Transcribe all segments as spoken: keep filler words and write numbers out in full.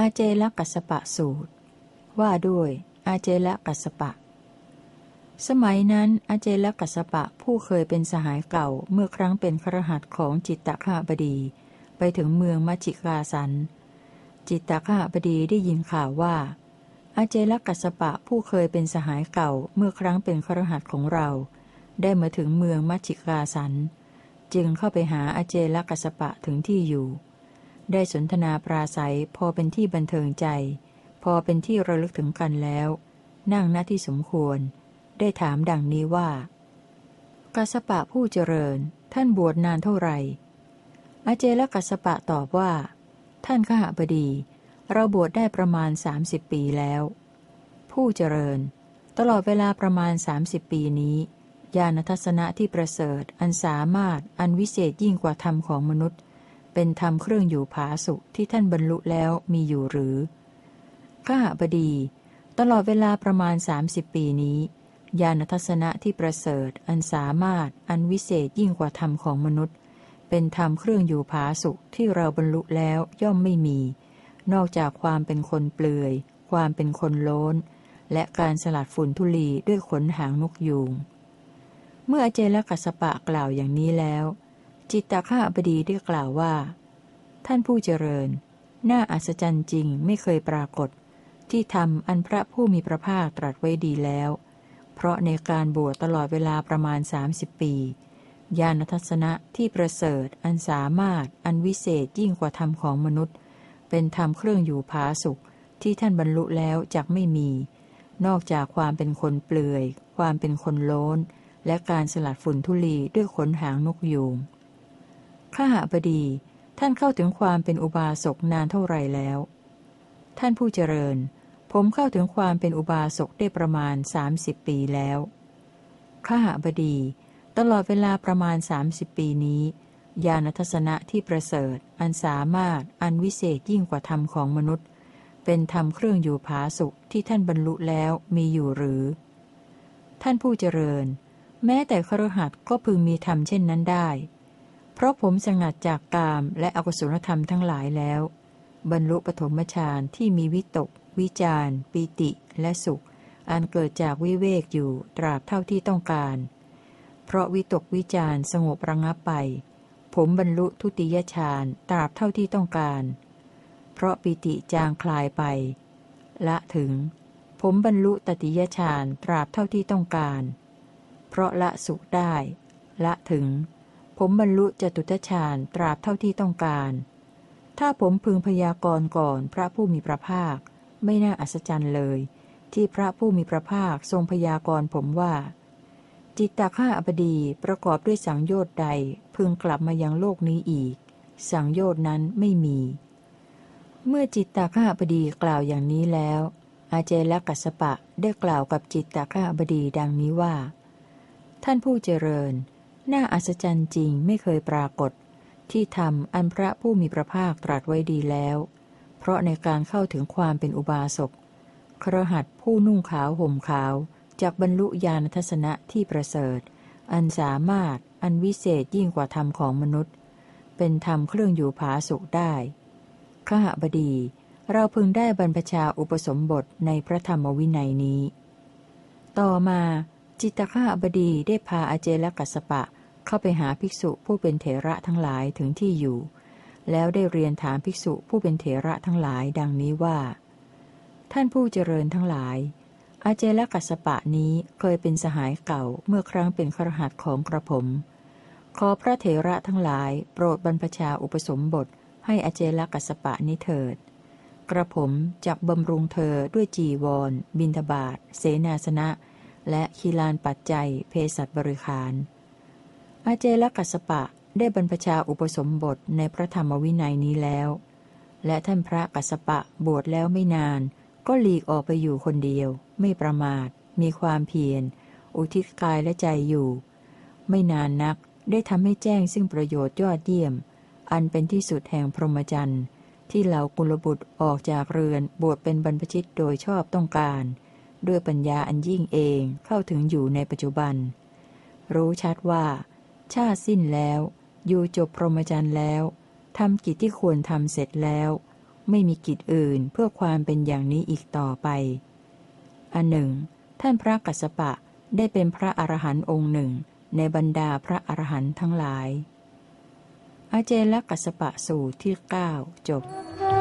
เจลกัสสปะสูตรว่าด้วยอาเจลกัสสปะสมัยนั้นอาเจลกัสสปะผู้เคยเป็นสหายเก่าเมื่อครั้งเป็นคฤหัสถ์ของจิตตคบดีไปถึงเมืองมัชชิกาสันจิตตคบดีได้ยินข่าวว่าอาเจลกัสสปะผู้เคยเป็นสหายเก่าเมื่อครั้งเป็นคฤหัสถ์ของเราได้มาถึงเมืองมัชชิกาสันจึงเข้าไปหาอาเจลกัสสปะถึงที่อยู่ได้สนทนาปราศัยพอเป็นที่บันเทิงใจพอเป็นที่ระลึกถึงกันแล้วนั่งณที่สมควรได้ถามดังนี้ว่ากัสสปะผู้เจริญท่านบวชนานเท่าไหร่อาเจลกัสสปะตอบว่าท่านขหบดีเราบวชได้ประมาณสามสิบปีแล้วผู้เจริญตลอดเวลาประมาณสามสิบปีนี้ญาณทัศนะที่ประเสริฐอันสามารถอันวิเศษยิ่งกว่าธรรมของมนุษย์เป็นธรรมเครื่องอยู่ผาสุขที่ท่านบรรลุแล้วมีอยู่หรือขหบดีตลอดเวลาประมาณสามสิบปีนี้ญาณทัศนะที่ประเสริฐอันสามารถอันวิเศษยิ่งกว่าธรรมของมนุษย์เป็นธรรมเครื่องอยู่ผาสุขที่เราบรรลุแล้วย่อมไม่มีนอกจากความเป็นคนเปลือยความเป็นคนโล้นและการสลัดฝุ่นธุลีด้วยขนหางนกยูงเมื่ออาเจลกัสสปะกล่าวอย่างนี้แล้วจิตตคบดีได้กล่าวว่าท่านผู้เจริญน่าอัศจรรย์จริงไม่เคยปรากฏที่ธรรมอันพระผู้มีพระภาคตรัสไว้ดีแล้วเพราะในการบวชตลอดเวลาประมาณสามสิบปีญาณทัศนะที่ประเสริฐอันสามารถอันวิเศษยิ่งกว่าธรรมของมนุษย์เป็นธรรมเครื่องอยู่ผาสุขที่ท่านบรรลุแล้วจักไม่มีนอกจากความเป็นคนเปลือยความเป็นคนโล้นและการสลัดฝุ่นธุลีด้วยขนหางนกยูงขหบดีท่านเข้าถึงความเป็นอุบาสกนานเท่าไรแล้วท่านผู้เจริญผมเข้าถึงความเป็นอุบาสกได้ประมาณสามสิบปีแล้วขหบดีตลอดเวลาประมาณสามสิบปีนี้ญาณทัศนะที่ประเสริฐอันสามารถอันวิเศษยิ่งกว่าธรรมของมนุษย์เป็นธรรมเครื่องอยู่ผาสุขที่ท่านบรรลุแล้วมีอยู่หรือท่านผู้เจริญแม้แต่คฤหัสถ์ก็พึงมีธรรมเช่นนั้นได้เพราะผมสงัดจากกามและอกุศลธรรมทั้งหลายแล้วบรรลุปฐมฌานที่มีวิตกวิจารปิติและสุขอันเกิดจากวิเวกอยู่ตราบเท่าที่ต้องการเพราะวิตกวิจารสงบระงับไปผมบรรลุทุติยฌานตราบเท่าที่ต้องการเพราะปิติจางคลายไปละถึงผมบรรลุตติยฌานตราบเท่าที่ต้องการเพราะละสุขได้ละถึงผมบรรลุจตุตฌานตราบเท่าที่ต้องการถ้าผมพึงพยากรณ์ก่อนพระผู้มีพระภาคไม่น่าอัศจรรย์เลยที่พระผู้มีพระภาคทรงพยากรณ์ผมว่าจิตตคบดีประกอบด้วยสังโยชน์ใดพึงกลับมายังโลกนี้อีกสังโยชน์นั้นไม่มีเมื่อจิตตคบดีกล่าวอย่างนี้แล้วอาเจลกัสสปะได้กล่าวกับจิตตคบดีดังนี้ว่าท่านผู้เจริญน่าอัศจรรย์จริงไม่เคยปรากฏที่ธรรมอันพระผู้มีพระภาคตรัสไว้ดีแล้วเพราะในการเข้าถึงความเป็นอุบาสกคฤหัสถ์ผู้นุ่งขาวห่มขาวจากบรรลุญาณทัศนะที่ประเสริฐอันสามารถอันวิเศษยิ่งกว่าธรรมของมนุษย์เป็นธรรมเครื่องอยู่ผาสุขได้ขหบดีเราพึงได้บรรพชาอุปสมบทในพระธรรมวินัยนี้ต่อมาจิตตคบดีได้พาอาเจลกัสสปะเข้าไปหาภิกษุผู้เป็นเถระทั้งหลายถึงที่อยู่แล้วได้เรียนถามภิกษุผู้เป็นเถระทั้งหลายดังนี้ว่าท่านผู้เจริญทั้งหลายอาเจลกัสสปะนี้เคยเป็นสหายเก่าเมื่อครั้งเป็นคฤหัสถ์ของกระผมขอพระเถระทั้งหลายโปรดบรรพชาอุปสมบทให้อาเจลกัสสปะนี้เถิดกระผมจักบำรุงเธอด้วยจีวรบิณฑบาตเสนาสนะและคีลานปัจจัยเภสัชบริขารอาเจลกัสสปะได้บรรพชาอุปสมบทในพระธรรมวินัยนี้แล้วและท่านพระกัสสปะบวชแล้วไม่นานก็หลีกออกไปอยู่คนเดียวไม่ประมาทมีความเพียรอุทิศกายและใจอยู่ไม่นานนักได้ทำให้แจ้งซึ่งประโยชน์ยอดเยี่ยมอันเป็นที่สุดแห่งพรหมจรรย์ที่เหล่ากุลบุตรออกจากเรือนบวชเป็นบรรพชิตโดยชอบต้องการด้วยปัญญาอันยิ่งเองเข้าถึงอยู่ในปัจจุบันรู้ชัดว่าชาติสิ้นแล้วอยู่จบพรหมจรรย์แล้วทำกิจที่ควรทำเสร็จแล้วไม่มีกิจอื่นเพื่อความเป็นอย่างนี้อีกต่อไปอันหนึ่งท่านพระกัสสปะได้เป็นพระอรหันต์องค์หนึ่งในบรรดาพระอรหันต์ทั้งหลายอาเจลกัสสปะสูตรที่เก้าจบ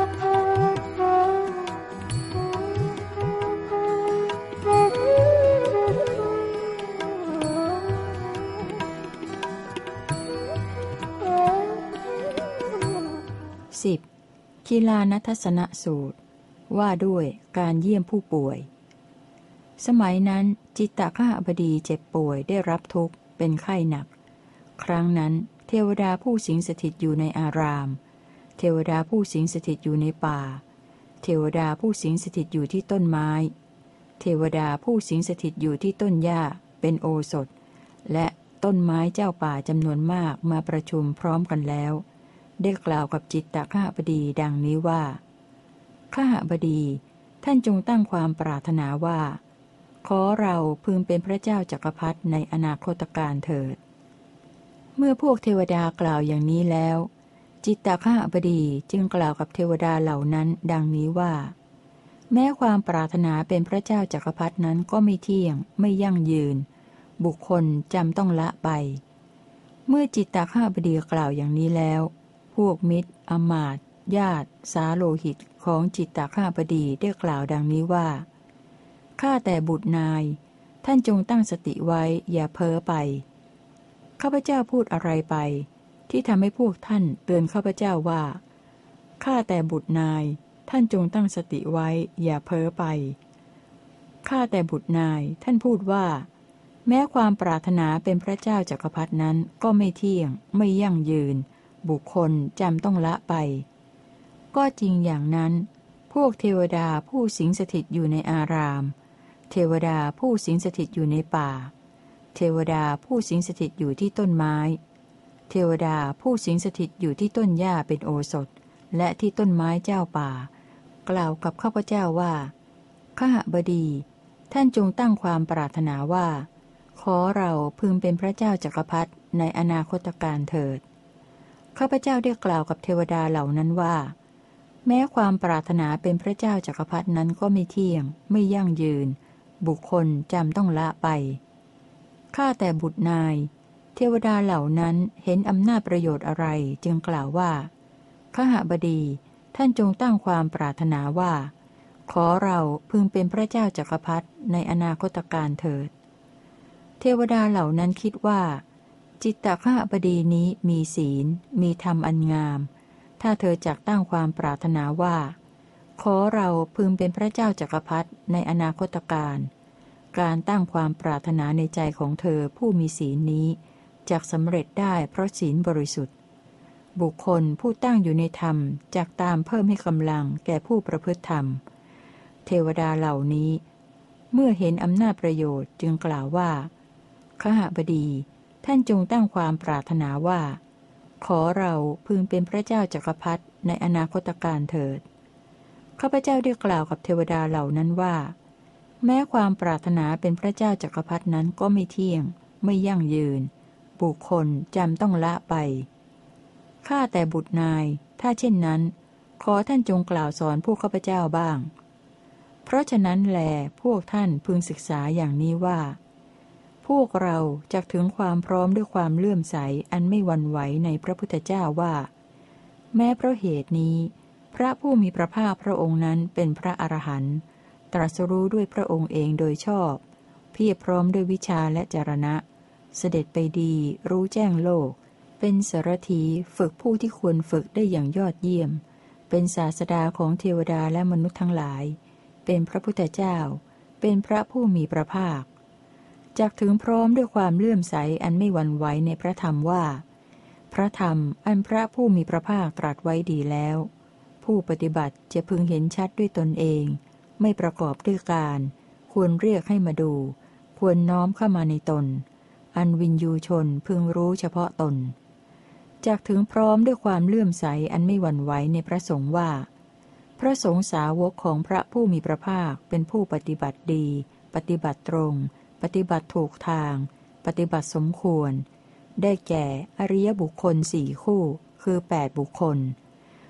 สิบกีฬานัทสนสูตรว่าด้วยการเยี่ยมผู้ป่วยสมัยนั้นจิตตคหบดีเจ็บป่วยได้รับทุกข์เป็นไข้หนักครั้งนั้นเทวดาผู้สิงสถิตอยู่ในอารามเทวดาผู้สิงสถิตอยู่ในป่าเทวดาผู้สิงสถิตอยู่ที่ต้นไม้เทวดาผู้สิงสถิตอยู่ที่ต้นหญ้าเป็นโอสถและต้นไม้เจ้าป่าจำนวนมากมาประชุมพร้อมกันแล้วได้กล่าวกับจิตตคหบดีดังนี้ว่าคหบดีท่านจงตั้งความปรารถนาว่าขอเราพึงเป็นพระเจ้าจักรพรรดิในอนาคตการเถิดเมื่อพวกเทวดากล่าวอย่างนี้แล้วจิตตคหบดีจึงกล่าวกับเทวดาเหล่านั้นดังนี้ว่าแม้ความปรารถนาเป็นพระเจ้าจักรพรรดินั้นก็ไม่เที่ยงไม่ยั่งยืนบุคคลจำต้องละไปเมื่อจิตตคหบดีกล่าวอย่างนี้แล้วพวกมิตรอมาตย์ญาติสาโลหิตของจิตตคหบดีได้กล่าวดังนี้ว่าข้าแต่บุตรนายท่านจงตั้งสติไว้อย่าเพ้อไปข้าพเจ้าพูดอะไรไปที่ทำให้พวกท่านเตือนข้าพเจ้าว่าข้าแต่บุตรนายท่านจงตั้งสติไว้อย่าเพ้อไปข้าแต่บุตรนายท่านพูดว่าแม้ความปรารถนาเป็นพระเจ้าจักรพรรดินั้นก็ไม่เที่ยงไม่ยั่งยืนบุคคลจำต้องละไปก็จริงอย่างนั้นพวกเทวดาผู้สิงสถิตอยู่ในอารามเทวดาผู้สิงสถิตอยู่ในป่าเทวดาผู้สิงสถิตอยู่ที่ต้นไม้เทวดาผู้สิงสถิตอยู่ที่ต้นหญ้าเป็นโอสถและที่ต้นไม้เจ้าป่ากล่าวกับข้าพเจ้าว่าขหบดีท่านจงตั้งความปรารถนาว่าขอเราพึงเป็นพระเจ้าจักรพรรดิในอนาคตการเถิดข้าพเจ้าได้กล่าวกับเทวดาเหล่านั้นว่าแม้ความปรารถนาเป็นพระเจ้าจักรพรรดินั้นก็ไม่เที่ยงไม่ยั่งยืนบุคคลจำต้องละไปข้าแต่บุตรนายเทวดาเหล่านั้นเห็นอำนาจประโยชน์อะไรจึงกล่าวว่าขหบดีท่านจงตั้งความปรารถนาว่าขอเราพึงเป็นพระเจ้าจักรพรรดิในอนาคตการเถิดเทวดาเหล่านั้นคิดว่าจิตตคหบดีนี้มีศีลมีธรรมอันงามถ้าเธอจักตั้งความปรารถนาว่าขอเราพึงเป็นพระเจ้าจักรพรรดิในอนาคตการการตั้งความปรารถนาในใจของเธอผู้มีศีลนี้จักสำเร็จได้เพราะศีลบริสุทธิ์บุคคลผู้ตั้งอยู่ในธรรมจักตามเพิ่มให้กำลังแก่ผู้ประพฤติธรรมเทวดาเหล่านี้เมื่อเห็นอำนาจประโยชน์จึงกล่าวว่าขหบดีท่านจงตั้งความปรารถนาว่าขอเราพึงเป็นพระเจ้าจักรพรรดิในอนาคตการเถิดข้าพเจ้าได้กล่าวกับเทวดาเหล่านั้นว่าแม้ความปรารถนาเป็นพระเจ้าจักรพรรดินั้นก็ไม่เที่ยงไม่ยั่งยืนบุคคลจำต้องละไปข้าแต่บุตรนายถ้าเช่นนั้นขอท่านจงกล่าวสอนพวกข้าพเจ้าบ้างเพราะฉะนั้นแลพวกท่านพึงศึกษาอย่างนี้ว่าพวกเราจักถึงความพร้อมด้วยความเลื่อมใสอันไม่หวั่นไหวในพระพุทธเจ้าว่าแม้เพราะเหตุนี้พระผู้มีพระภาคพระองค์นั้นเป็นพระอรหันต์ตรัสรู้ด้วยพระองค์เองโดยชอบเพียรพร้อมด้วยวิชาและจรณะเสด็จไปดีรู้แจ้งโลกเป็นสารถีฝึกผู้ที่ควรฝึกได้อย่างยอดเยี่ยมเป็นศาสดาของเทวดาและมนุษย์ทั้งหลายเป็นพระพุทธเจ้าเป็นพระผู้มีพระภาคจักถึงพร้อมด้วยความเลื่อมใสอันไม่หวั่นไหวในพระธรรมว่าพระธรรมอันพระผู้มีพระภาคตรัสไว้ดีแล้วผู้ปฏิบัติจะพึงเห็นชัดด้วยตนเองไม่ประกอบด้วยการควรเรียกให้มาดูควรน้อมเข้ามาในตนอันวินยูชนพึงรู้เฉพาะตนจักถึงพร้อมด้วยความเลื่อมใสอันไม่หวั่นไหวในพระสงฆ์ว่าพระสงฆ์สาวกของพระผู้มีพระภาคเป็นผู้ปฏิบัติดีปฏิบัติตรงปฏิบัติถูกทางปฏิบัติสมควรได้แก่อริยบุคคลสี่คู่คือแปดบุคคล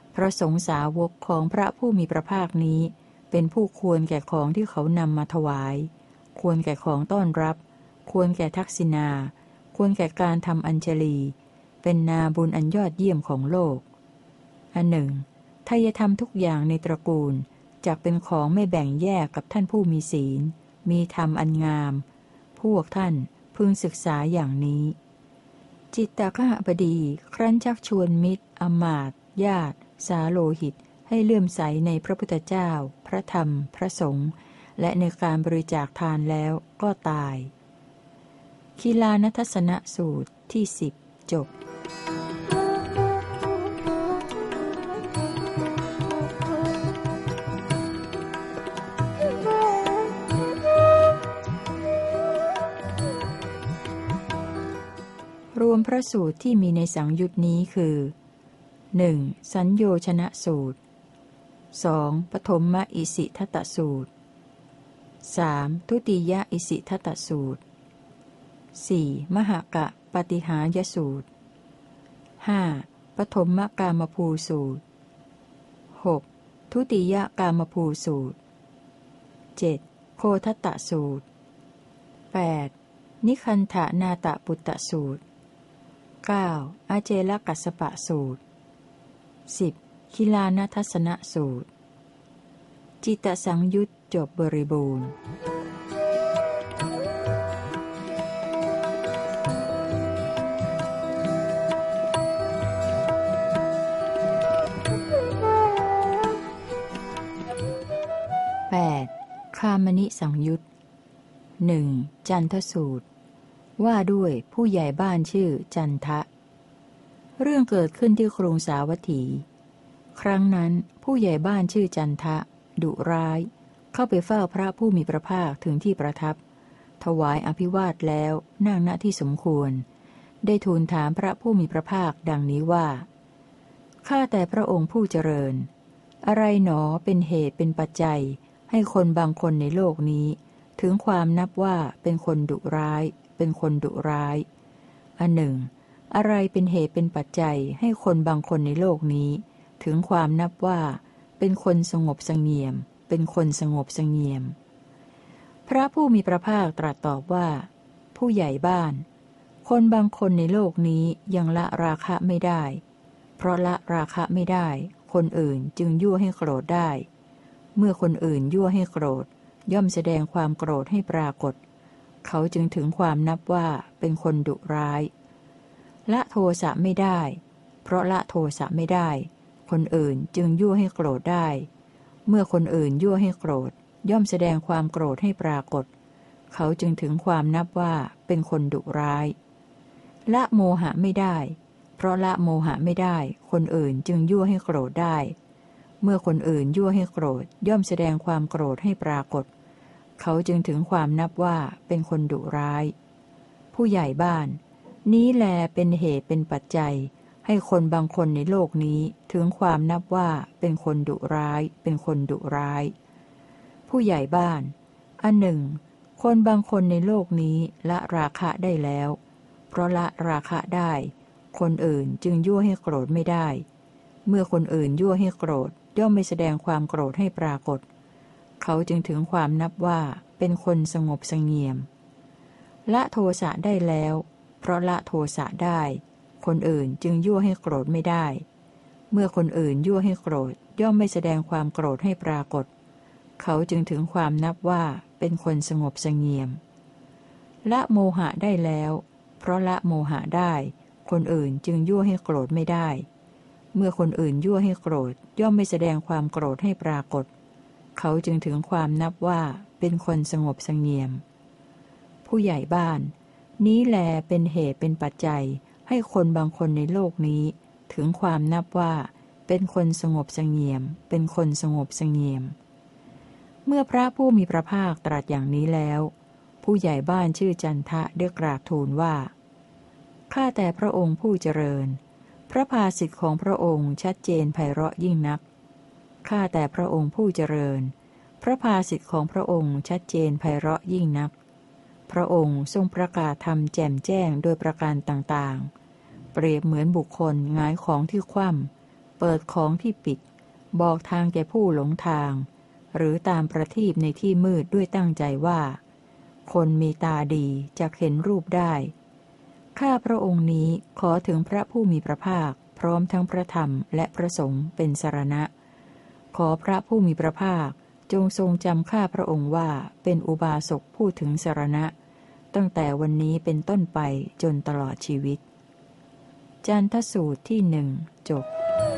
พระสงฆ์สาวกของพระผู้มีพระภาคนี้เป็นผู้ควรแก่ของที่เขานำมาถวายควรแก่ของต้อนรับควรแก่ทักษิณาควรแก่การทำอัญชลีเป็นนาบุญอันยอดเยี่ยมของโลกอันหนึ่งทายธรรมทุกอย่างในตระกูลจักเป็นของไม่แบ่งแยกกับท่านผู้มีศีลมีธรรมอันงามพวกท่านพึงศึกษาอย่างนี้จิตตคหบดีครั้นชักชวนมิตรอมาตย์ญาติสาโลหิตให้เลื่อมใสในพระพุทธเจ้าพระธรรมพระสงฆ์และในการบริจาคทานแล้วก็ตายคีลานัทสนสูตรที่สิบจบรวมพระสูตรที่มีในสังยุตนี้คือ หนึ่ง. สัญโยชนะสูตร สอง. ปฐมมอิสิทตสูตร สาม. ทุติยอิสิทตสูตร สี่. มหกะปฏิหายสูตร ห้า. ปฐมกามภูสูตร หก. ทุติยกามภูสูตร เจ็ด. โคทัตตสูตร แปด. นิคันธนาตปุตตสูตร เก้า. อาเจลกัสสปะสูตร สิบ. คิลานัทสนสูตรจิตตสังยุตจบบริบูรณ์แปด. คามนิสังยุตหนึ่งจันทสูตรว่าด้วยผู้ใหญ่บ้านชื่อจันทะเรื่องเกิดขึ้นที่กรุงสาวัตถีครั้งนั้นผู้ใหญ่บ้านชื่อจันทะดุร้ายเข้าไปเฝ้าพระผู้มีพระภาคถึงที่ประทับถวายอภิวาทแล้วนั่งณที่สมควรได้ทูลถามพระผู้มีพระภาคดังนี้ว่าข้าแต่พระองค์ผู้เจริญอะไรหนอเป็นเหตุเป็นปัจจัยให้คนบางคนในโลกนี้ถึงความนับว่าเป็นคนดุร้ายเป็นคนดุร้ายอันหนึ่งอะไรเป็นเหตุเป็นปัจจัยให้คนบางคนในโลกนี้ถึงความนับว่าเป็นคนสงบเสงี่ยมเป็นคนสงบเสงี่ยมพระผู้มีพระภาคตรัสตอบว่าผู้ใหญ่บ้านคนบางคนในโลกนี้ยังละราคะไม่ได้เพราะละราคะไม่ได้คนอื่นจึงยั่วให้โกรธได้เมื่อคนอื่นยั่วให้โกรธย่อมแสดงความโกรธให้ปรากฏเขาจึงถึงความนับว่าเป็นคนดุร้ายละโทสะไม่ได้เพราะละโทสะไม่ได้คนอื่นจึงยั่วให้โกรธได้เมื่อคนอื่นยั่วให้โกรธย่อมแสดงความโกรธให้ปรากฏเขาจึงถึงความนับว่าเป็นคนดุร้ายละโมหะไม่ได้เพราะละโมหะไม่ได้คนอื่นจึงยั่วให้โกรธได้เมื่อคนอื่นยั่วให้โกรธย่อมแสดงความโกรธให้ปรากฏเขาจึงถึงความนับว่าเป็นคนดุร้ายผู้ใหญ่บ้านนี้แลเป็นเหตุเป็นปัจจัยให้คนบางคนในโลกนี้ถึงความนับว่าเป็นคนดุร้ายเป็นคนดุร้ายผู้ใหญ่บ้านอันหนึ่งคนบางคนในโลกนี้ละราคะได้แล้วเพราะละราคะได้คนอื่นจึงยั่วให้โกรธไม่ได้เมื่อคนอื่นยั่วให้โกรธย่อมไม่แสดงความโกรธให้ปรากฏเขาจึงถึงความนับว่าเป็นคนสงบเสงี่ยมละโทสะได้แล้วเพราะละโทสะได้คนอื่นจึงยั่วให้โกรธไม่ได้เมื่อคนอื่นยั่วให้โกรธย่อมไม่แสดงความโกรธให้ปรากฏเขาจึงถึงความนับว่าเป็นคนสงบเสงี่ยมละโมหะได้แล้วเพราะละโมหะได้คนอื่นจึงยั่วให้โกรธไม่ได้เมื่อคนอื่นยั่วให้โกรธย่อมไม่แสดงความโกรธให้ปรากฏเขาจึงถึงความนับว่าเป็นคนสงบเสงี่ยมผู้ใหญ่บ้านนี้แลเป็นเหตุเป็นปัจจัยให้คนบางคนในโลกนี้ถึงความนับว่าเป็นคนสงบเสงี่ยมเป็นคนสงบเสงี่ยมเมื่อพระผู้มีพระภาคตรัสอย่างนี้แล้วผู้ใหญ่บ้านชื่อจันทะได้กราบทูลว่าข้าแต่พระองค์ผู้เจริญพระภาสิทธิ์ของพระองค์ชัดเจนไพเราะยิ่งนักข้าแต่พระองค์ผู้เจริญพระภาสิทธิ์ของพระองค์ชัดเจนไพเราะยิ่งนักพระองค์ทรงประกาศธรรมแจ่มแจ้งโดยประการต่างๆเปรียบเหมือนบุคคลหงายของที่คว่ำเปิดของที่ปิดบอกทางแก่ผู้หลงทางหรือตามประทีปในที่มืดด้วยตั้งใจว่าคนมีตาดีจะเห็นรูปได้ข้าพระองค์นี้ขอถึงพระผู้มีพระภาคพร้อมทั้งพระธรรมและพระสงฆ์เป็นสรณะขอพระผู้มีพระภาคจงทรงจำข้าพระองค์ว่าเป็นอุบาสกผู้ถึงสรณะตั้งแต่วันนี้เป็นต้นไปจนตลอดชีวิตจันทสูตรที่หนึ่งจบ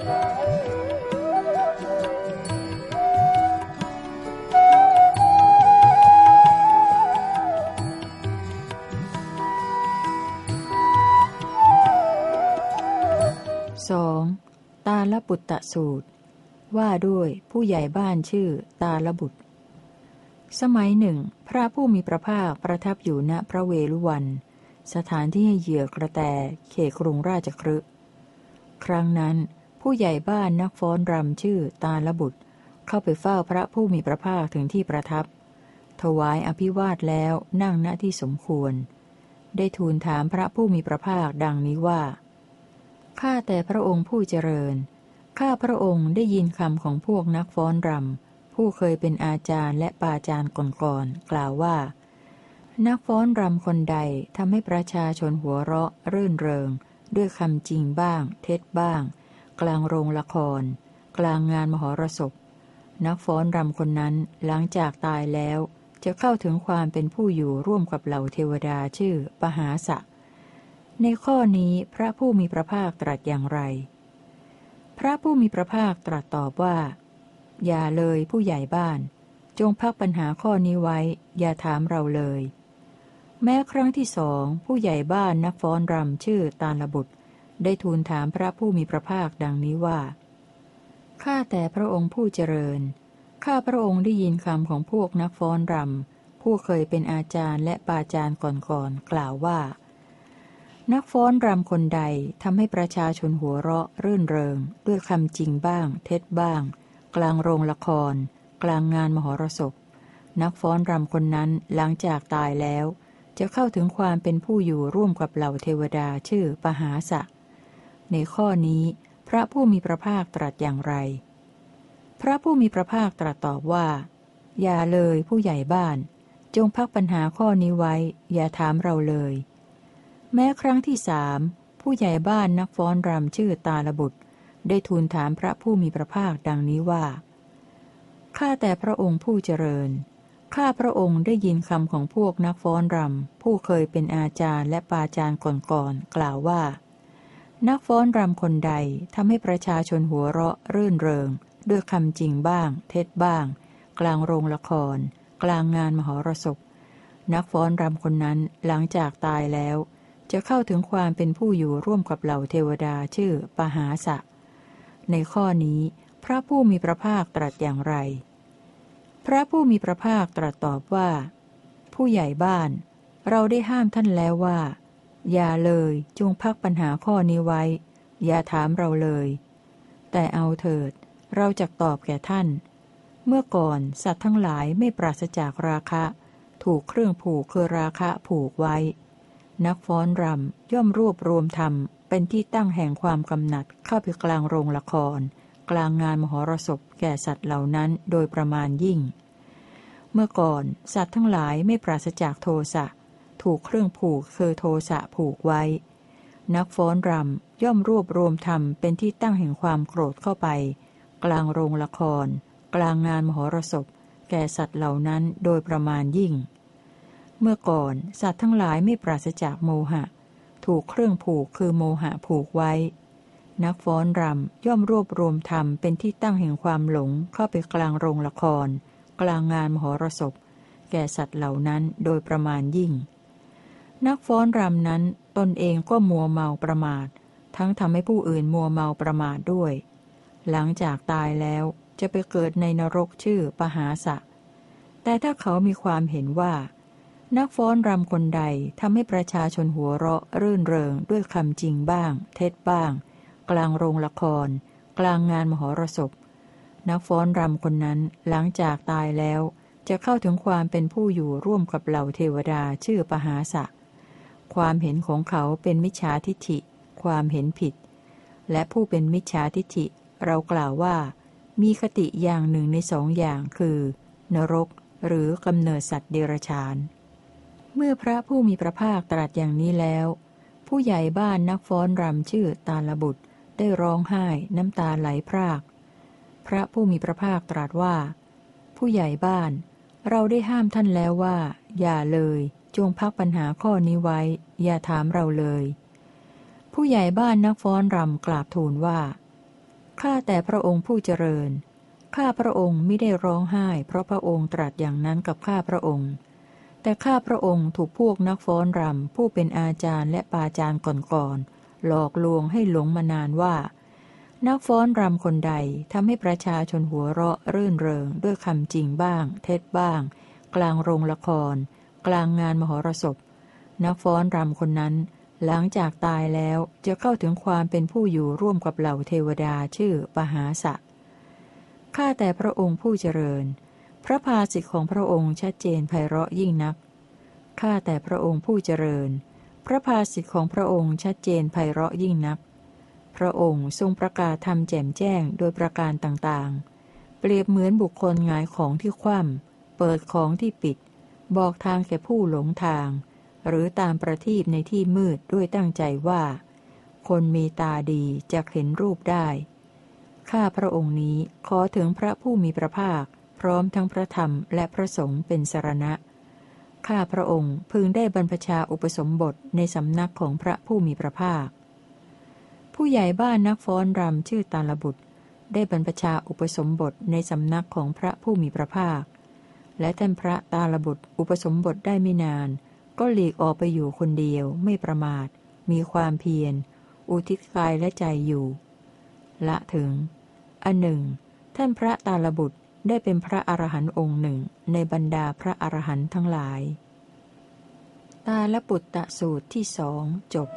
สองตาลปุตตสูตรว่าด้วยผู้ใหญ่บ้านชื่อตาลบุตรสมัยหนึ่งพระผู้มีพระภาคประทับอยู่ณพระเวฬุวันสถานที่ให้เหยื่อกระแตเขตกรุงราชคฤห์ครั้งนั้นผู้ใหญ่บ้านนักฟ้อนรำชื่อตาลบุตรเข้าไปเฝ้าพระผู้มีพระภาคถึงที่ประทับถวายอภิวาทแล้วนั่งณที่สมควรได้ทูลถามพระผู้มีพระภาคดังนี้ว่าข้าแต่พระองค์ผู้เจริญข้าพระองค์ได้ยินคำของพวกนักฟ้อนรำผู้เคยเป็นอาจารย์และปาจารย์ก่อนๆกล่าวว่านักฟ้อนรำคนใดทำให้ประชาชนหัวเราะรื่นเริงด้วยคำจริงบ้างเท็จบ้างกลางโรงละครกลางงานมหรสพนักฟ้อนรำคนนั้นหลังจากตายแล้วจะเข้าถึงความเป็นผู้อยู่ร่วมกับเหล่าเทวดาชื่อปหาสะในข้อนี้พระผู้มีพระภาคตรัสอย่างไรพระผู้มีพระภาคตรัสตอบว่าอย่าเลยผู้ใหญ่บ้านจงพักปัญหาข้อนี้ไว้อย่าถามเราเลยแม้ครั้งที่สองผู้ใหญ่บ้านนักฟ้อนรำชื่อตาลบุตรได้ทูลถามพระผู้มีพระภาคดังนี้ว่าข้าแต่พระองค์ผู้เจริญข้าพระองค์ได้ยินคำของพวกนักฟ้อนรำผู้เคยเป็นอาจารย์และปาจารย์ก่อนๆกล่าวว่านักฟ้อนรำคนใดทำให้ประชาชนหัวเราะรื่นเริงด้วยคำจริงบ้างเท็จบ้างกลางโรงละครกลางงานมหรสพนักฟ้อนรำคนนั้นหลังจากตายแล้วจะเข้าถึงความเป็นผู้อยู่ร่วมกับเหล่าเทวดาชื่อปหาสะในข้อนี้พระผู้มีพระภาคตรัสอย่างไรพระผู้มีพระภาคตรัสตอบว่าอย่าเลยผู้ใหญ่บ้านจงพักปัญหาข้อนี้ไว้อย่าถามเราเลยแม้ครั้งที่สามผู้ใหญ่บ้านนักฟ้อนรำชื่อตาลบุตรได้ทูลถามพระผู้มีพระภาคดังนี้ว่าข้าแต่พระองค์ผู้เจริญข้าพระองค์ได้ยินคำของพวกนักฟ้อนรำผู้เคยเป็นอาจารย์และปาจารย์ก่อนๆกล่าวว่านักฟ้อนรำคนใดทำให้ประชาชนหัวเราะรื่นเริงด้วยคำจริงบ้างเท็จบ้างกลางโรงละครกลางงานมหรสพนักฟ้อนรำคนนั้นหลังจากตายแล้วจะเข้าถึงความเป็นผู้อยู่ร่วมกับเหล่าเทวดาชื่อปหาสะในข้อนี้พระผู้มีพระภาคตรัสอย่างไรพระผู้มีพระภาคตรัสตอบว่าผู้ใหญ่บ้านเราได้ห้ามท่านแล้วว่าอย่าเลยจงพักปัญหาข้อนี้ไว้อย่าถามเราเลยแต่เอาเถิดเราจะตอบแก่ท่านเมื่อก่อนสัตว์ทั้งหลายไม่ปราศจากราคะถูกเครื่องผูกคือราคะผูกไว้นักฟ้อนรำย่อมรวบรวมธรรมเป็นที่ตั้งแห่งความกำหนัดเข้าไปกลางโรงละครกลางงานมหรสพแก่สัตว์เหล่านั้นโดยประมาณยิ่งเมื่อก่อนสัตว์ทั้งหลายไม่ปราศจากโทสะถูกเครื่องผูกคือโทสะผูกไว้นักฟ้อนรำย่อมรวบรวมธรรมเป็นที่ตั้งแห่งความโกรธเข้าไปกลางโรงละครกลางงานมหรสพแก่สัตว์เหล่านั้นโดยประมาณยิ่งเมื่อก่อนสัตว์ทั้งหลายไม่ปราศจากโมหะถูกเครื่องผูกคือโมหะผูกไว้นักฟ้อนรำย่อมรวบรวมธรรมเป็นที่ตั้งแห่งความหลงเข้าไปกลางโรงละครกลางงานมหรสพแก่สัตว์เหล่านั้นโดยประมาณยิ่งนักฟ้อนรำนั้นตนเองก็มัวเมาประมาททั้งทำให้ผู้อื่นมัวเมาประมาทด้วยหลังจากตายแล้วจะไปเกิดในนรกชื่อปหาสะแต่ถ้าเขามีความเห็นว่านักฟ้อนรำคนใดทำให้ประชาชนหัวเราะรื่นเริงด้วยคำจริงบ้างเท็จบ้างกลางโรงละครกลางงานมหรสพนักฟ้อนรำคนนั้นหลังจากตายแล้วจะเข้าถึงความเป็นผู้อยู่ร่วมกับเหล่าเทวดาชื่อปหาสะความเห็นของเขาเป็นมิจฉาทิฏฐิความเห็นผิดและผู้เป็นมิจฉาทิฏฐิเรากล่าวว่ามีคติอย่างหนึ่งในสองอย่างคือนรกหรือกำเนิดสัตว์เดรัจฉานเมื่อพระผู้มีพระภาคตรัสอย่างนี้แล้วผู้ใหญ่บ้านนักฟ้อนรำชื่อตาลบุตรได้ร้องไห้น้ำตาไหลพรากพระผู้มีพระภาคตรัสว่าผู้ใหญ่บ้านเราได้ห้ามท่านแล้วว่าอย่าเลยจงพักปัญหาข้อนี้ไว้อย่าถามเราเลยผู้ใหญ่บ้านนักฟ้อนรำกราบทูลว่าข้าแต่พระองค์ผู้เจริญข้าพระองค์ไม่ได้ร้องไห้เพราะพระองค์ตรัสอย่างนั้นกับข้าพระองค์แต่ข้าพระองค์ถูกพวกนักฟ้อนรำผู้เป็นอาจารย์และปาจารย์ก่อนๆหลอกลวงให้หลงมานานว่านักฟ้อนรำคนใดทำให้ประชาชนหัวเราะรื่นเริงด้วยคำจริงบ้างเท็จบ้างกลางโรงละครกลางงานมหรสพนักฟ้อนรำคนนั้นหลังจากตายแล้วจะเข้าถึงความเป็นผู้อยู่ร่วมกับเหล่าเทวดาชื่อปหาสะข้าแต่พระองค์ผู้เจริญพระภาสิทธิของพระองค์ชัดเจนไพเราะยิ่งนักข้าแต่พระองค์ผู้เจริญพระภาสิทธิของพระองค์ชัดเจนไพเราะยิ่งนักพระองค์ทรงประกาศธรรมแจ่มแจ้งโดยประการต่างๆเปรียบเหมือนบุคคลหงายของที่คว่ำเปิดของที่ปิดบอกทางแก่ผู้หลงทางหรือตามประทีปในที่มืดด้วยตั้งใจว่าคนมีตาดีจะเห็นรูปได้ข้าพระองค์นี้ขอถึงพระผู้มีพระภาคพร้อมทั้งพระธรรมและพระสงฆ์เป็นสรณะข้าพระองค์พึงได้บรรพชาอุปสมบทในสำนักของพระผู้มีพระภาคผู้ใหญ่บ้านนักฟ้อนรำชื่อตาลบุตรได้บรรพชาอุปสมบทในสำนักของพระผู้มีพระภาคและท่านพระตาลบุตรอุปสมบทได้ไม่นานก็หลีกออกไปอยู่คนเดียวไม่ประมาทมีความเพียรอุทิศกายและใจอยู่ละถึงอันหนึ่งท่านพระตาลบุตรได้เป็นพระอรหันต์องค์หนึ่งในบรรดาพระอรหันต์ทั้งหลายตาลปุตตสูตรที่สองจบ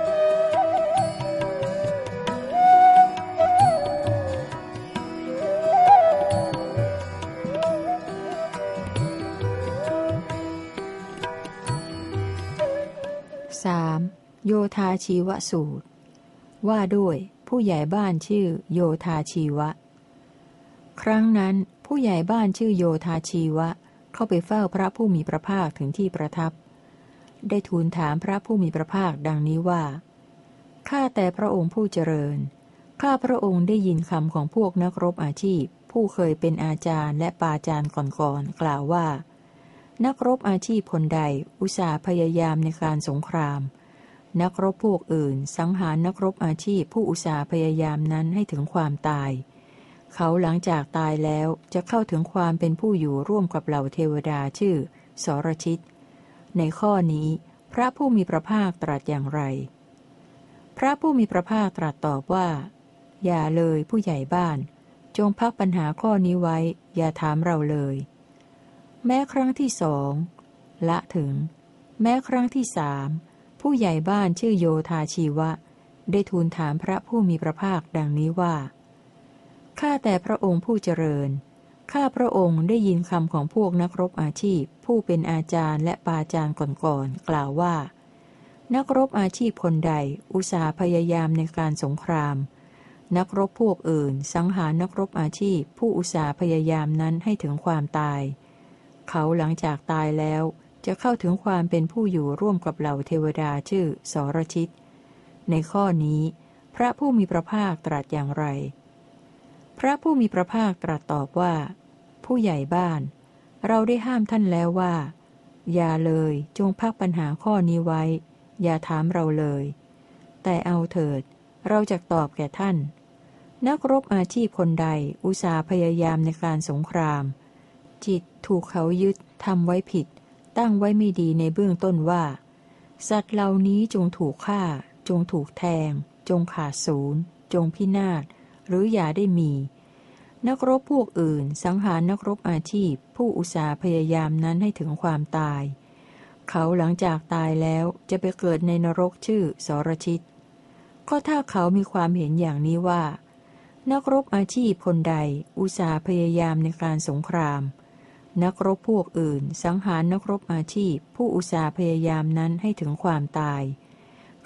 สามโยธาชีวสูตรว่าด้วยผู้ใหญ่บ้านชื่อโยธาชีวะครั้งนั้นผู้ใหญ่บ้านชื่อโยธาชีวะเข้าไปเฝ้าพระผู้มีพระภาคถึงที่ประทับได้ทูลถามพระผู้มีพระภาคดังนี้ว่าข้าแต่พระองค์ผู้เจริญข้าพระองค์ได้ยินคำของพวกนักรบอาชีพผู้เคยเป็นอาจารย์และปาจารย์ก่อนๆกล่าวว่านักรบอาชีพคนใดอุตส่าห์พยายามในการสงครามนักรบพวกอื่นสังหารนักรบอาชีพผู้อุตส่าห์พยายามนั้นให้ถึงความตายเขาหลังจากตายแล้วจะเข้าถึงความเป็นผู้อยู่ร่วมกับเหล่าเทวดาชื่อสรชิตในข้อนี้พระผู้มีพระภาคตรัสอย่างไรพระผู้มีพระภาคตรัสตอบว่าอย่าเลยผู้ใหญ่บ้านจงพักปัญหาข้อนี้ไว้อย่าถามเราเลยแม้ครั้งที่สองละถึงแม้ครั้งที่สามผู้ใหญ่บ้านชื่อโยธาชีวะได้ทูลถามพระผู้มีพระภาคดังนี้ว่าข้าแต่พระองค์ผู้เจริญข้าพระองค์ได้ยินคำของพวกนักรบอาชีพผู้เป็นอาจารย์และปาจารย์ก่อนๆกล่าวว่านักรบอาชีพคนใดอุตส่าห์พยายามในการสงครามนักรบพวกอื่นสังหารนักรบอาชีพผู้อุตส่าห์พยายามนั้นให้ถึงความตายเขาหลังจากตายแล้วจะเข้าถึงความเป็นผู้อยู่ร่วมกับเหล่าเทวดาชื่อสรชิตในข้อนี้พระผู้มีพระภาคตรัสอย่างไรพระผู้มีพระภาคตรัสตอบว่าผู้ใหญ่บ้านเราได้ห้ามท่านแล้วว่าอย่าเลยจงพักปัญหาข้อนี้ไว้อย่าถามเราเลยแต่เอาเถิดเราจะตอบแก่ท่านนักรบอาชีพคนใดอุตส่าห์พยายามในการสงครามจิตถูกเขายึดทำไว้ผิดตั้งไว้ไม่ดีในเบื้องต้นว่าสัตว์เหล่านี้จงถูกฆ่าจงถูกแทงจงขาดสูญจงพินาศหรืออย่าได้มีนักรบพวกอื่นสังหารนักรบอาชีพผู้อุตส่าห์พยายามนั้นให้ถึงความตายเขาหลังจากตายแล้วจะไปเกิดในนรกชื่อสรชิตก็ถ้าเขามีความเห็นอย่างนี้ว่านักรบอาชีพคนใดอุตส่าห์พยายามในการสงครามนักรบพวกอื่นสังหารนักรบอาชีพผู้อุตส่าห์พยายามนั้นให้ถึงความตาย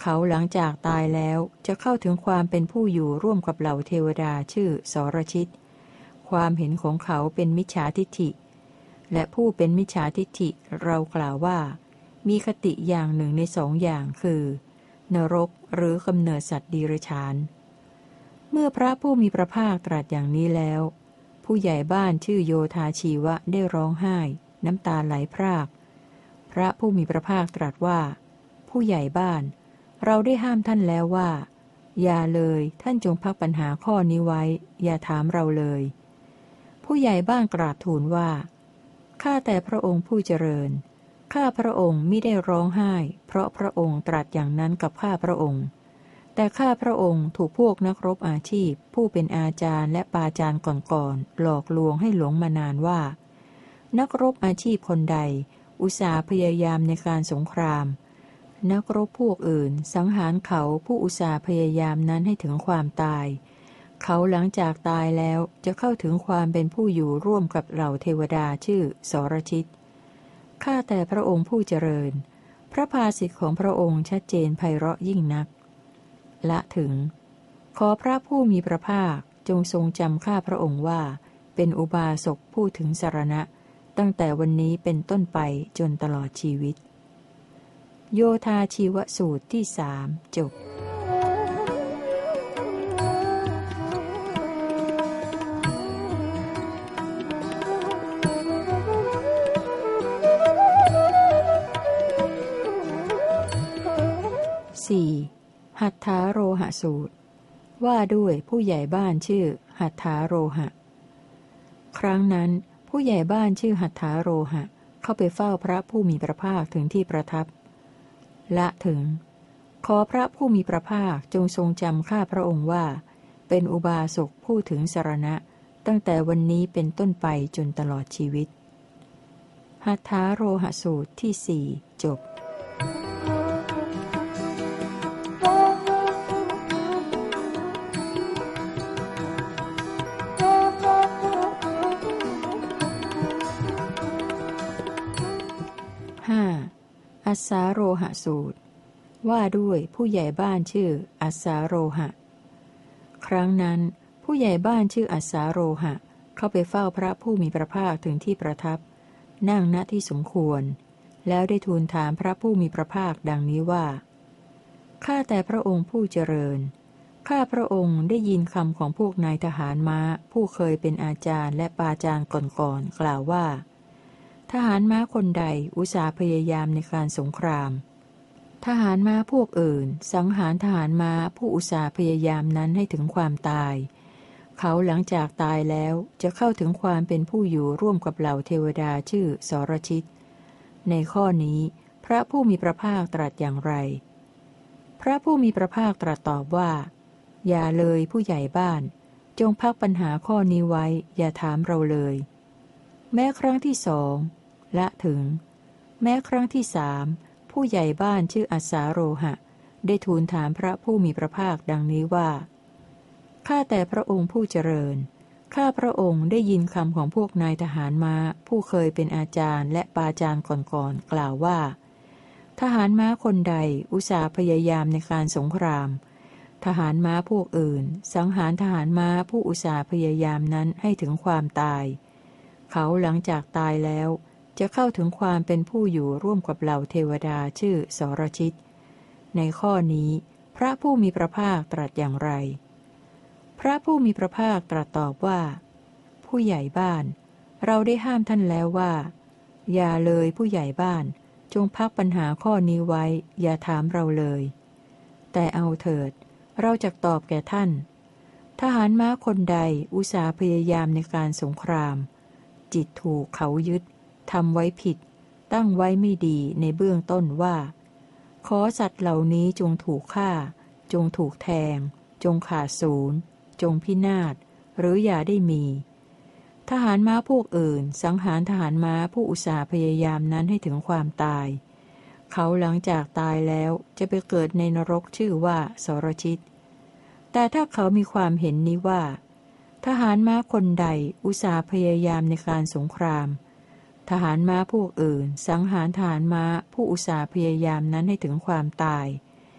เขาหลังจากตายแล้วจะเข้าถึงความเป็นผู้อยู่ร่วมกับเหล่าเทวดาชื่อสรชิตความเห็นของเขาเป็นมิจฉาทิฏฐิและผู้เป็นมิจฉาทิฏฐิเรากล่าวว่ามีคติอย่างหนึ่งในสองอย่างคือนรกหรือกำเนิดสัตว์เดรัจฉานเมื่อพระผู้มีพระภาคตรัสอย่างนี้แล้วผู้ใหญ่บ้านชื่อโยธาชีวะได้ร้องไห้น้ำตาไหลพรากพระผู้มีพระภาคตรัสว่าผู้ใหญ่บ้านเราได้ห้ามท่านแล้วว่าอย่าเลยท่านจงพักปัญหาข้อนี้ไว้อย่าถามเราเลยผู้ใหญ่บ้านกราบทูลว่าข้าแต่พระองค์ผู้เจริญข้าพระองค์มิได้ร้องไห้เพราะพระองค์ตรัสอย่างนั้นกับข้าพระองค์แต่ข้าพระองค์ถูกพวกนักรบอาชีพผู้เป็นอาจารย์และปาจารย์ก่อนๆหลอกลวงให้หลงมานานว่านักรบอาชีพคนใดอุตส่าห์พยายามในการสงครามนักรบพวกอื่นสังหารเขาผู้อุตส่าห์พยายามนั้นให้ถึงความตายเขาหลังจากตายแล้วจะเข้าถึงความเป็นผู้อยู่ร่วมกับเหล่าเทวดาชื่อสรชิตข้าแต่พระองค์ผู้เจริญพระภาษิตของพระองค์ชัดเจนไพเราะยิ่งนักละถึงขอพระผู้มีพระภาคจงทรงจำข้าพระองค์ว่าเป็นอุบาสกผู้ถึงสรณะตั้งแต่วันนี้เป็นต้นไปจนตลอดชีวิตโยธาชีวสูตรที่สามจบสี่หัตถาโรหสูตรว่าด้วยผู้ใหญ่บ้านชื่อหัตถาโรหะครั้งนั้นผู้ใหญ่บ้านชื่อหัตถาโรหะเข้าไปเฝ้าพระผู้มีพระภาคถึงที่ประทับละถึงขอพระผู้มีพระภาคจงทรงจำข้าพระองค์ว่าเป็นอุบาสกผู้ถึงสรณะตั้งแต่วันนี้เป็นต้นไปจนตลอดชีวิตหัตถาโรหสูตรที่สี่จบห้าอัสสาโรหสูตรว่าด้วยผู้ใหญ่บ้านชื่ออัสสาโรหะครั้งนั้นผู้ใหญ่บ้านชื่ออัสสาโรหะเข้าไปเฝ้าพระผู้มีพระภาคถึงที่ประทับนั่งณที่สมควรแล้วได้ทูลถามพระผู้มีพระภาคดังนี้ว่าข้าแต่พระองค์ผู้เจริญข้าพระองค์ได้ยินคำของพวกนายทหารม้าผู้เคยเป็นอาจารย์และปาจารย์ก่อนๆกล่าวว่าทหารม้าคนใดอุตส่าห์พยายามในการสงครามทหารม้าพวกอื่นสังหารทหารม้าผู้อุตส่าห์พยายามนั้นให้ถึงความตายเขาหลังจากตายแล้วจะเข้าถึงความเป็นผู้อยู่ร่วมกับเหล่าเทวดาชื่อสรชิตในข้อนี้พระผู้มีพระภาคตรัสอย่างไรพระผู้มีพระภาคตรัสตอบว่าอย่าเลยผู้ใหญ่บ้านจงพักปัญหาข้อนี้ไว้อย่าถามเราเลยแม้ครั้งที่สองละถึงแม้ครั้งที่สามผู้ใหญ่บ้านชื่ออัสสาโรหะได้ทูลถามพระผู้มีพระภาคดังนี้ว่าข้าแต่พระองค์ผู้เจริญข้าพระองค์ได้ยินคำของพวกนายทหารม้าผู้เคยเป็นอาจารย์และปาจารย์ก่อนๆกล่าวว่าทหารม้าคนใดอุตส่าห์พยายามในการสงครามทหารม้าพวกอื่นสังหารทหารม้าผู้อุตส่าห์พยายามนั้นให้ถึงความตายเขาหลังจากตายแล้วจะเข้าถึงความเป็นผู้อยู่ร่วมกับเหล่าเทวดาชื่อสรชิตในข้อนี้พระผู้มีพระภาคตรัสอย่างไรพระผู้มีพระภาคตรัสตอบว่าผู้ใหญ่บ้านเราได้ห้ามท่านแล้วว่าอย่าเลยผู้ใหญ่บ้านจงพักปัญหาข้อนี้ไว้อย่าถามเราเลยแต่เอาเถิดเราจะตอบแก่ท่านทหารม้าคนใดอุตส่าห์พยายามในการสงครามจิตถูกเขายึดทำไว้ผิดตั้งไว้ไม่ดีในเบื้องต้นว่าขอสัตว์เหล่านี้จงถูกฆ่าจงถูกแทงจงขาดสูญจงพินาศหรืออย่าได้มีทหารม้าพวกอื่นสังหารทหารม้าผู้อุตส่าห์พยายามนั้นให้ถึงความตายเขาหลังจากตายแล้วจะไปเกิดในนรกชื่อว่าสรชิตแต่ถ้าเขามีความเห็นนี้ว่าทหารม้าคนใดอุตส่าห์พยายามในการสงครามทหารม้าพวกอื่นสังหารทหารม้าผู้อุตส่าห์พยายามนั้นให้ถึงความตาย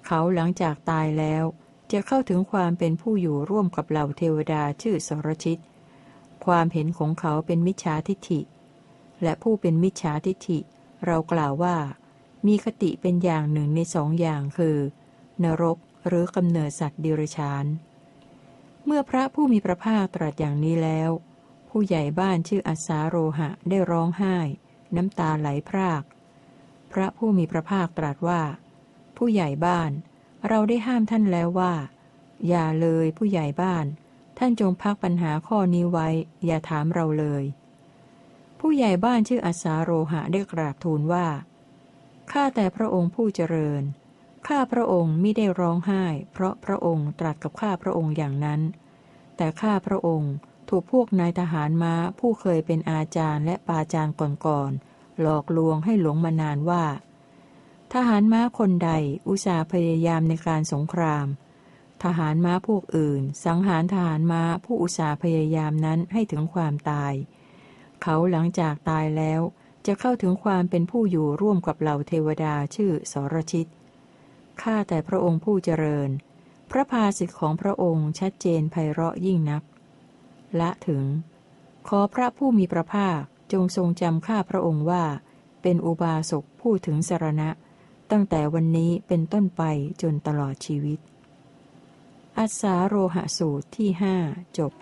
เขาหลังจากตายแล้วจะเข้าถึงความเป็นผู้อยู่ร่วมกับเหล่าเทวดาชื่อสรชิตความเห็นของเขาเป็นมิจฉาทิฏฐิและผู้เป็นมิจฉาทิฏฐิเรากล่าวว่ามีคติเป็นอย่างหนึ่งในสองอย่างคือนรกหรือกำเนิดสัตว์เดรัจฉานเมื่อพระผู้มีพระภาคตรัสอย่างนี้แล้วผู้ใหญ่บ้านชื่ออัสสาโรหะได้ร้องไห้น้ำตาไหลพรากพระผู้มีพระภาคตรัสว่าผู้ใหญ่บ้านเราได้ห้ามท่านแล้วว่าอย่าเลยผู้ใหญ่บ้านท่านจงพักปัญหาข้อนี้ไว้อย่าถามเราเลยผู้ใหญ่บ้านชื่ออัสสาโรหะได้กราบทูลว่าข้าแต่พระองค์ผู้เจริญข้าพระองค์มิได้ร้องไห้เพราะพระองค์ตรัสกับข้าพระองค์อย่างนั้นแต่ข้าพระองค์ถูกพวกนายทหารม้าผู้เคยเป็นอาจารย์และปาจารย์ก่อนๆหลอกลวงให้หลงมานานว่าทหารม้าคนใดอุตส่าห์พยายามในการสงครามทหารม้าพวกอื่นสังหารทหารม้าผู้อุตส่าห์พยายามนั้นให้ถึงความตายเขาหลังจากตายแล้วจะเข้าถึงความเป็นผู้อยู่ร่วมกับเหล่าเทวดาชื่อสรชิตข้าแต่พระองค์ผู้เจริญพระภาสิทธิของพระองค์ชัดเจนไพเราะยิ่งนักละถึงขอพระผู้มีพระภาคจงทรงจำข้าพระองค์ว่าเป็นอุบาสกผู้ถึงสรณะตั้งแต่วันนี้เป็นต้นไปจนตลอดชีวิตอัสสาโรหสูตรที่ห้าจบ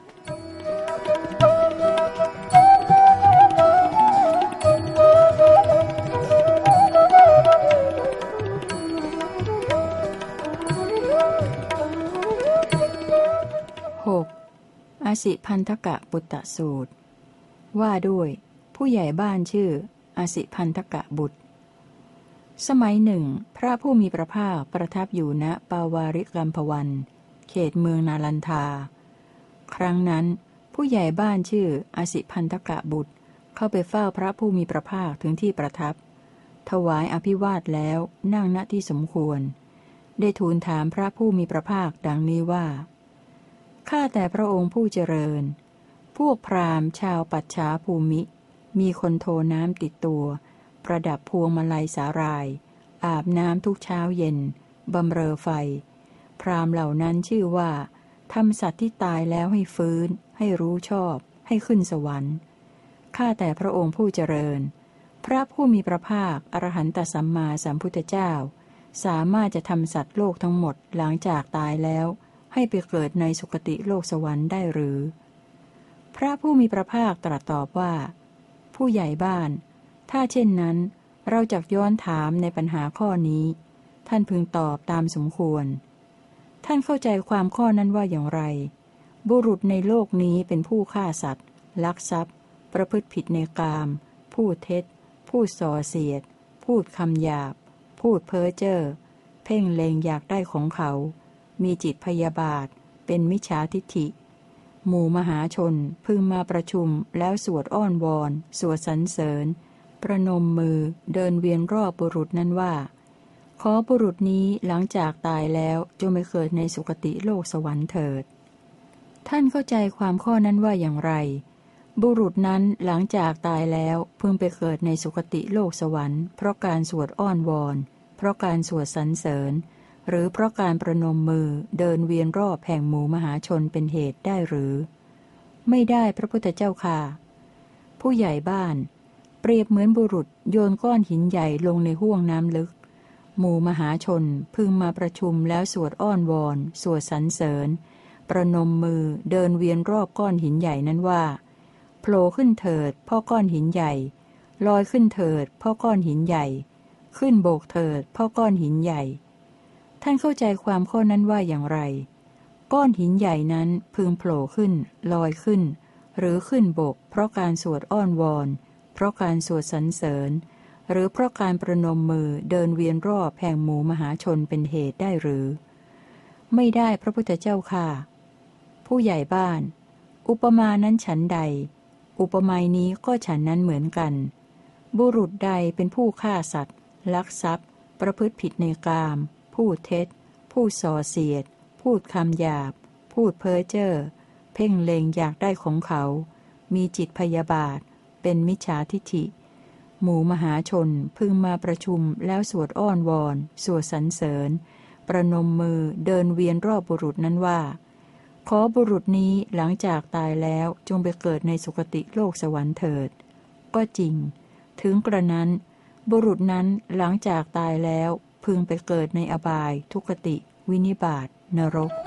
หกอสิพันธกะปุตตสูตรว่าด้วยผู้ใหญ่บ้านชื่ออสิพันธกะบุตรสมัยหนึ่งพระผู้มีพระภาคประทับอยู่ณปาวาริกัมพวันเขตเมืองนาลันทาครั้งนั้นผู้ใหญ่บ้านชื่ออสิพันธกะบุตรเข้าไปเฝ้าพระผู้มีพระภาคถึงที่ประทับถวายอภิวาทแล้วนั่งณที่สมควรได้ทูลถามพระผู้มีพระภาคดังนี้ว่าข้าแต่พระองค์ผู้เจริญพวกพราหมณ์ชาวปัจฉาภูมิมีคนโทน้ำติดตัวประดับพวงมาลัยสาหร่ายอาบน้ำทุกเช้าเย็นบำเรอไฟพราหมณ์เหล่านั้นชื่อว่าทำสัตว์ที่ตายแล้วให้ฟื้นให้รู้ชอบให้ขึ้นสวรรค์ข้าแต่พระองค์ผู้เจริญพระผู้มีพระภาคอรหันตสัมมาสัมพุทธเจ้าสามารถจะทำสัตว์โลกทั้งหมดหลังจากตายแล้วให้ไปเกิดในสุคติโลกสวรรค์ได้หรือพระผู้มีพระภาคตรัสตอบว่าผู้ใหญ่บ้านถ้าเช่นนั้นเราจักย้อนถามในปัญหาข้อนี้ท่านพึงตอบตามสมควรท่านเข้าใจความข้อนั้นว่าอย่างไรบุรุษในโลกนี้เป็นผู้ฆ่าสัตว์ลักทรัพย์ประพฤติผิดในกามพูดเท็จพูดส่อเสียดพูดคำหยาบพูดเพ้อเจ้อเพ่งเล็งอยากได้ของเขามีจิตพยาบาทเป็นมิจฉาทิฏฐิหมู่มหาชนพึงมาประชุมแล้วสวดอ้อนวอนสวดสรรเสริญประนมมือเดินเวียนรอบบุรุษนั้นว่าขอบุรุษนี้หลังจากตายแล้วจงไปเกิดในสุคติโลกสวรรค์เถิดท่านเข้าใจความข้อนั้นว่าอย่างไรบุรุษนั้นหลังจากตายแล้วพึงไปเกิดในสุคติโลกสวรรค์เพราะการสวดอ้อนวอนเพราะการสวดสรรเสริญหรือเพราะการประนมมือเดินเวียนรอบแห่งหมู่มหาชนเป็นเหตุได้หรือไม่ได้พระพุทธเจ้าค่ะผู้ใหญ่บ้านเปรียบเหมือนบุรุษโยนก้อนหินใหญ่ลงในห้วงน้ำลึกหมู่มหาชนพึงมาประชุมแล้วสวดอ้อนวอนสวดสรรเสริญประนมมือเดินเวียนรอบก้อนหินใหญ่นั้นว่าโผล่ขึ้นเถิดพ่อก้อนหินใหญ่ลอยขึ้นเถิดพ่อก้อนหินใหญ่ขึ้นโบกเถิดพ่อก้อนหินใหญ่ท่านเข้าใจความข้อนั้นว่าอย่างไรก้อนหินใหญ่นั้นพึงโผล่ขึ้นลอยขึ้นหรือขึ้นบกเพราะการสวดอ้อนวอนเพราะการสวดสรรเสริญหรือเพราะการประนมมือเดินเวียนรอบแห่งหมู่มหาชนเป็นเหตุได้หรือไม่ได้พระพุทธเจ้าค่ะผู้ใหญ่บ้านอุปมานั้นฉันใดอุปไมยนี้ก็ฉันนั้นเหมือนกันบุรุษใดเป็นผู้ฆ่าสัตว์ลักทรัพย์ประพฤติผิดในกามพูดเท็จพูดส่อเสียดพูดคำหยาบพูดเพ้อเจ้อเพ่งเล็งอยากได้ของเขามีจิตพยาบาทเป็นมิจฉาทิฏฐิหมู่มหาชนพึงมาประชุมแล้วสวดอ้อนวอนสวดสรรเสริญประนมมือเดินเวียนรอบบุรุษนั้นว่าขอบุรุษนี้หลังจากตายแล้วจงไปเกิดในสุคติโลกสวรรค์เถิดก็จริงถึงกระนั้นบุรุษนั้นหลังจากตายแล้วพึงไปเกิดในอบายทุกติวินิบาตนรก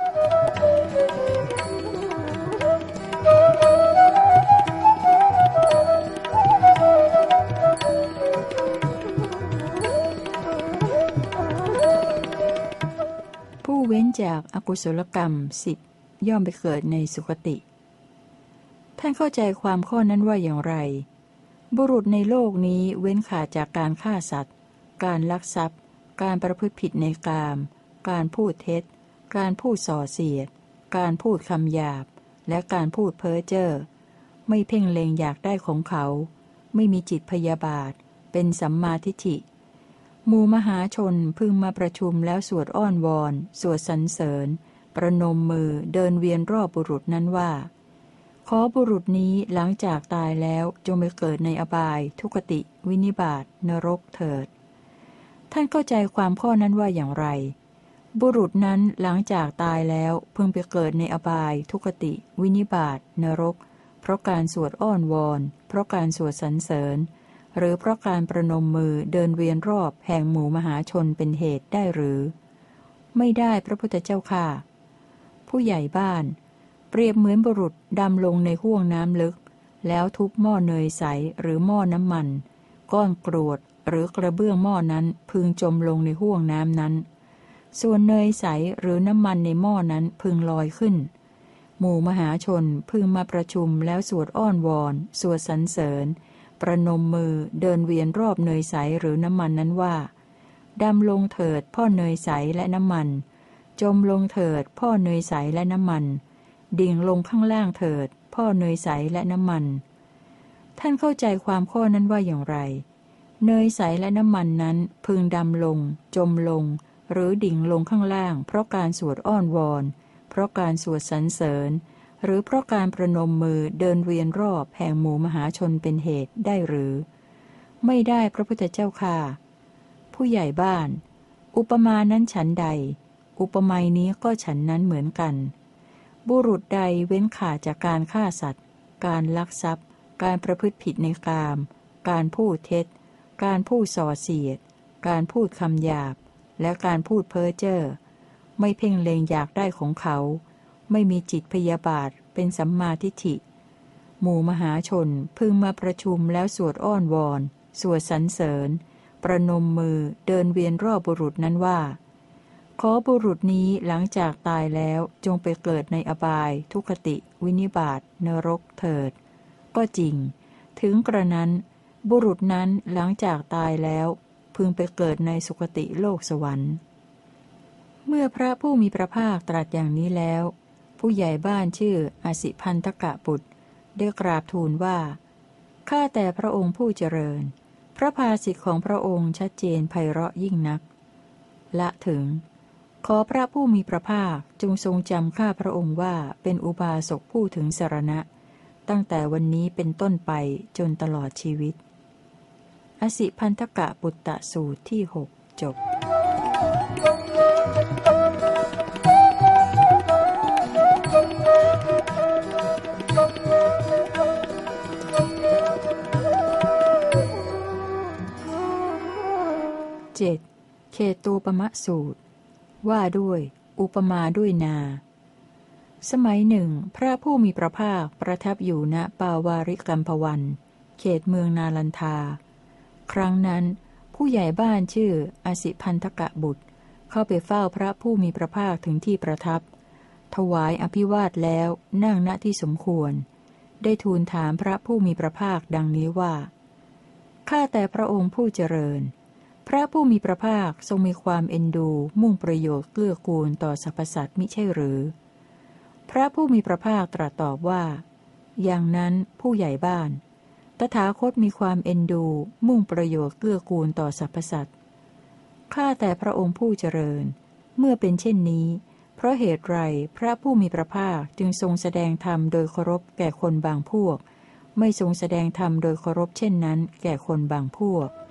ผู้เว้นจากอากุศลกรรมสิบย่อมไปเกิดในสุคติท่านเข้าใจความข้อนั้นว่าอย่างไรบุรุษในโลกนี้เว้นขาดจากการฆ่าสัตว์การลักทรัพย์การประพฤติผิดในกามการพูดเท็จการพูดส่อเสียดการพูดคำหยาบและการพูดเพ้อเจ้อไม่เพ่งเล็งอยากได้ของเขาไม่มีจิตพยาบาทเป็นสัมมาทิฏฐิหมู่มหาชนพึงมาประชุมแล้วสวดอ้อนวอนสวดสรรเสริญประนมมือเดินเวียนรอบบุรุษนั้นว่าขอบุรุษนี้หลังจากตายแล้วจงไปเกิดในอบายทุกติวินิบาตนรกเถิดท่านเข้าใจความข้อนั้นว่าอย่างไรบุรุษนั้นหลังจากตายแล้วพึงไปเกิดในอบายทุกติวินิบาตนรกเพราะการสวดอ้อนวอนเพราะการสวดสรรเสริญหรือเพราะการประนมมือเดินเวียนรอบแห่งหมู่มหาชนเป็นเหตุได้หรือไม่ได้พระพุทธเจ้าค่ะผู้ใหญ่บ้านเปรียบเหมือนบุรุษดำลงในห้วงน้ำลึกแล้วทุบหม้อเนยใสหรือหม้อน้ำมันก้อนกรวดหรือกระเบื้องหม้อนั้นพึงจมลงในห้วงน้ำนั้นส่วนเนยใสหรือน้ำมันในหม้อนั้นพึงลอยขึ้นหมู่มหาชนพึงมาประชุมแล้วสวดอ้อนวอนสวดสรรเสริญประนมมือเดินเวียนรอบเนยใสหรือน้ำมันนั้นว่าดำลงเถิดพ่อเนยใสและน้ำมันจมลงเถิดพ่อเนยใสและน้ำมันดิ่งลงข้างล่างเถิดพ่อเนยใสและน้ำมันท่านเข้าใจความข้อนั้นว่าอย่างไรเนยใสและน้ำมันนั้นพึงดำลงจมลงหรือดิ่งลงข้างล่างเพราะการสวดอ้อนวอนเพราะการสวดสรรเสริญหรือเพราะการประนมมือเดินเวียนรอบแห่งหมู่มหาชนเป็นเหตุได้หรือไม่ได้พระพุทธเจ้าค่ะผู้ใหญ่บ้านอุปมานั้นฉันใดอุปไมยนี้ก็ฉันนั้นเหมือนกันบุรุษใดเว้นขาดจากการฆ่าสัตว์การลักทรัพย์การประพฤติผิดในกามการพูดเท็จการพูดส่อเสียดการพูดคำหยาบและการพูดเพ้อเจ้อไม่เพ่งเล็งอยากได้ของเขาไม่มีจิตพยาบาทเป็นสัมมาทิฏฐิหมู่มหาชนพึงมาประชุมแล้วสวดอ้อนวอนสวดสรรเสริญประนมมือเดินเวียนรอบบุรุษนั้นว่าขอบุรุษนี้หลังจากตายแล้วจงไปเกิดในอบายทุกติวินิบาตนรกเถิดก็จริงถึงกระนั้นบุรุษนั้นหลังจากตายแล้วพึงไปเกิดในสุคติโลกสวรรค์เมื่อพระผู้มีพระภาคตรัสอย่างนี้แล้วผู้ใหญ่บ้านชื่ออสิพันธกะบุตรได้กราบทูลว่าข้าแต่พระองค์ผู้เจริญพระภาสิทธิของพระองค์ชัดเจนไพเราะยิ่งนักละถึงขอพระผู้มีพระภาคจงทรงจำข้าพระองค์ว่าเป็นอุบาสกผู้ถึงสรณะตั้งแต่วันนี้เป็นต้นไปจนตลอดชีวิตอสิพันธกะบุตตะสูตรที่หกจบเจ็ดเขตูปมะสูตรว่าด้วยอุปมาด้วยนาสมัยหนึ่งพระผู้มีพระภาคประทับอยู่ณปาวาริกัมพวันเขตเมืองนาลันทาครั้งนั้นผู้ใหญ่บ้านชื่ออสิพันธกะบุตรเข้าไปเฝ้าพระผู้มีพระภาคถึงที่ประทับถวายอภิวาทแล้วนั่งณที่สมควรได้ทูลถามพระผู้มีพระภาคดังนี้ว่าข้าแต่พระองค์ผู้เจริญพระผู้มีพระภาคทรงมีความเอ็นดูมุ่งประโยชน์เกื้อกูลต่อสรรพสัตว์มิใช่หรือพระผู้มีพระภาคตรัสตอบว่าอย่างนั้นผู้ใหญ่บ้านตถาคตมีความเอ็นดูมุ่งประโยชน์เกื้อกูลต่อสรรพสัตว์ข้าแต่พระองค์ผู้เจริญเมื่อเป็นเช่นนี้เพราะเหตุไรพระผู้มีพระภาคจึงทรงแสดงธรรมโดยเคารพแก่คนบางพวกไม่ทรงแสดงธรรมโดยเคารพเช่นนั้นแก่คนบางพวก